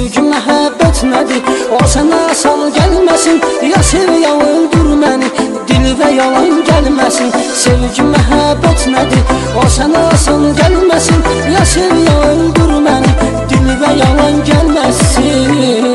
Sevgi məhəbbət nədir? O sənə asan gəlməsin. Ya sev ya öldür məni, dil və yalan gəlməsin. Sevgi məhəbbət nədir? O sənə asan gəlməsin. Ya sev ya öldür məni, dil və yalan gəlməsin.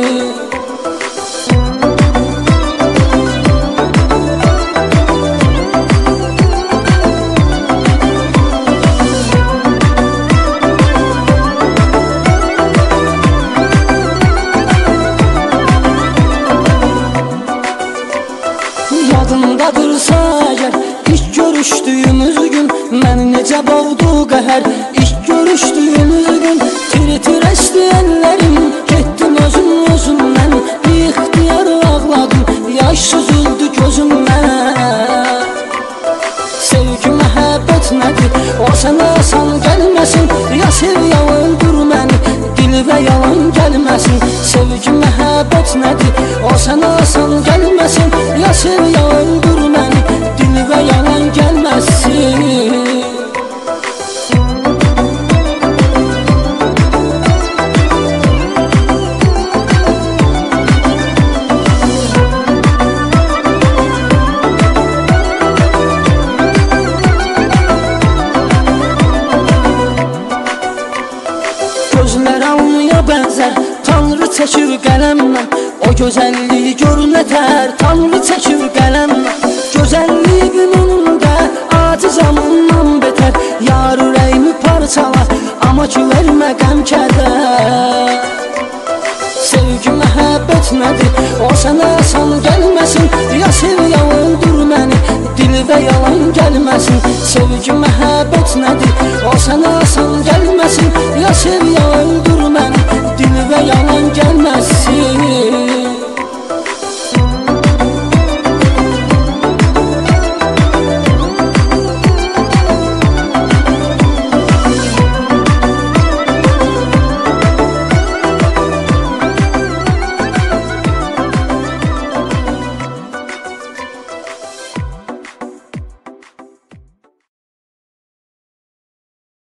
Yadındadırsa əgər ilk görüşdüyümüz gün məni necə boğdu qəhər. İlk görüşdüyümüz gün tir-tir əsdi əllərim, getdim özümdən, ixtiyar ağladım, yaş süzüldü gözümdən. Sevgi məhəbbət nədir? O sənə asan gəlməsin. Ya sev ya öldür məni, dil və yalan gəlməsin. Sevgi məhəbbət nədir? O sənə asan gəlməsin. Ya sev ya öldür məni, dil və yalan gəlməsin. Gözlər almaya bənzər, Tanrı çəkir qələmlə. O gözəlliyi gör nətər, Tanrı çəkir qələmlə. Gözəlliyin önündə acizamından betər. Yar ürəyimi parçalar, amma ki vermə qəm-kədər. Sevgi məhəbbət nədir? O sənə asan gəlməsin. Ya sev ya öldür məni, dil və yalan gəlməsin. Sevgi məhəbbət nədir? O sənə asan gəlməsin. Ya sev ya